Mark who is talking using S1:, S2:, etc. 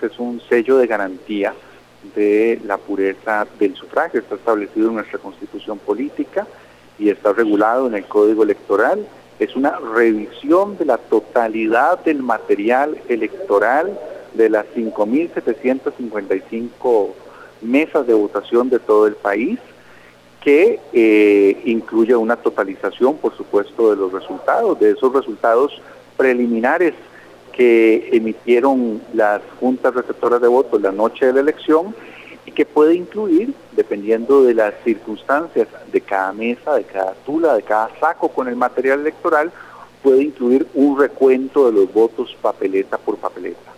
S1: es un sello de garantía de la pureza del sufragio. Está establecido en nuestra Constitución Política y está regulado en el Código Electoral. Es una revisión de la totalidad del material electoral de las 5.755 mesas de votación de todo el país, que incluye una totalización, por supuesto, de los resultados, de esos resultados preliminares que emitieron las juntas receptoras de votos la noche de la elección, y que puede incluir, dependiendo de las circunstancias de cada mesa, de cada tula, de cada saco con el material electoral, puede incluir un recuento de los votos papeleta por papeleta.